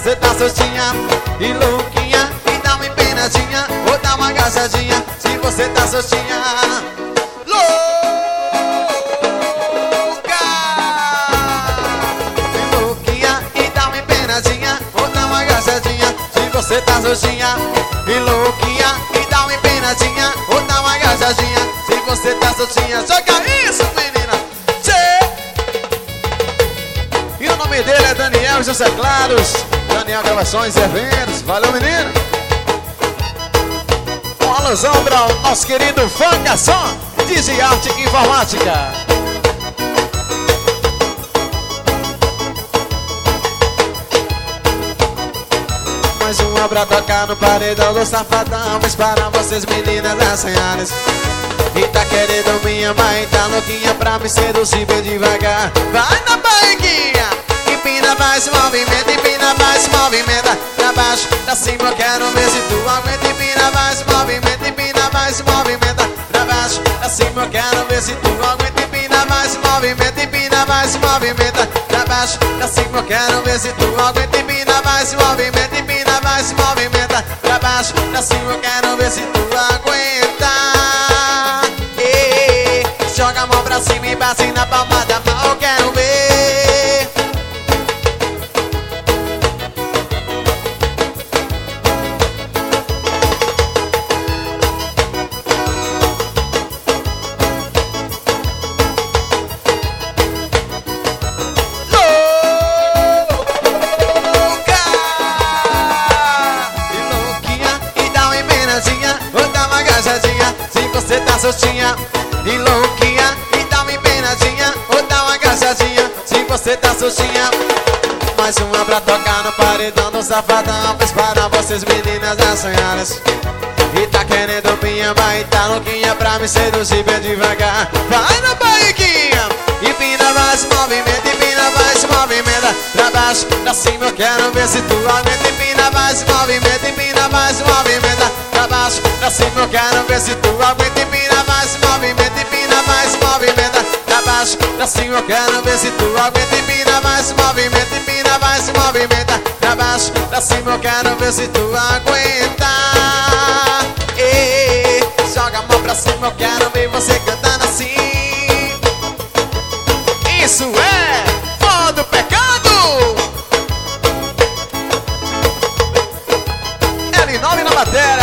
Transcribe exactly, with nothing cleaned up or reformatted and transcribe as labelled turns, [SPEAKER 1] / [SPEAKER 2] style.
[SPEAKER 1] você tá soltinha e louquinha, e dá uma empenadinha ou dá uma agachadinha. Se você tá soltinha, louca e louquinha, e dá uma empenadinha ou dá uma agachadinha. Se você tá soltinha e louquinha, e dá uma empenadinha ou dá uma agachadinha. Se você tá soltinha, joga isso, menina. Tchê! E o nome dele é Daniel José Claros, Daniel Gravações e Eventos. Valeu, menino. Um alusão para o nosso querido Fangação, Digi Arte Informática. Mais uma pra tocar no paredão do Safadão. Mas para vocês, meninas assanhadas, e tá querendo minha mãe, tá louquinha pra me seduzir bem devagar. Vai na barriguinha, empina mais movimento, empina mais movimento. Pra baixo, pra cima eu quero ver se tu aguenta. Empina mais movimento, empina mais movimento. Pra baixo, pra cima eu quero ver se tu aguenta. Empina mais movimento, empina mais movimento. Pra baixo, pra cima eu quero ver se tu aguenta. Empina mais movimento, empina mais movimento. Pra baixo, pra cima eu quero ver se tu aguenta. Joga a mão pra cima e bate na palma da mão, eu quero ver. Louca e louquinha, e dá uma empenadinha ou dá uma agachadinha. Se você tá soltinha e louquinha, e dá uma empenadinha ou dá uma agachadinha. Se você tá soltinha, mais uma pra tocar no paredão do Safadão. Pois para vocês, meninas assanhadas, e tá querendo minha mãe, tá louquinha pra me seduzir bem devagar. Vai na barriguinha, empina mais movimento, empina mais movimento. Pra baixo, pra cima eu quero ver se tu aguenta. Empina mais movimento, empina mais movimento. Pra baixo, pra cima eu quero ver se tu aguenta. Empina mais movimento, empina mais movimento. Pra baixo, pra cima eu quero ver se tu aguenta. Empina mais movimento, empina mais movimento. Pra baixo, pra cima eu quero ver se tu aguenta. Ei, joga a mão pra cima, eu quero ver você cantando assim. Isso é Foda do Pecado. L nove na bateria.